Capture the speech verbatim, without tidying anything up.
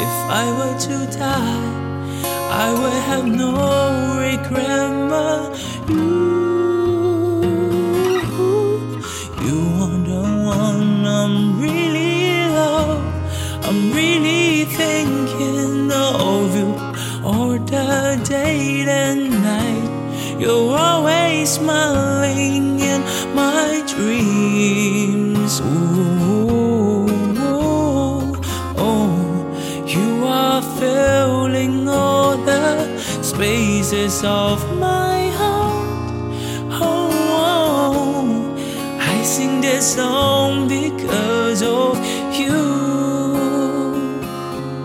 If I were to die, I would have no regret but you. You are the one I'm really love. I'm really thinking of you all the day and night. You're always smiling in my dreams. Ooh, oh, you are filling all the spaces of my heart. Oh, oh, I sing this song because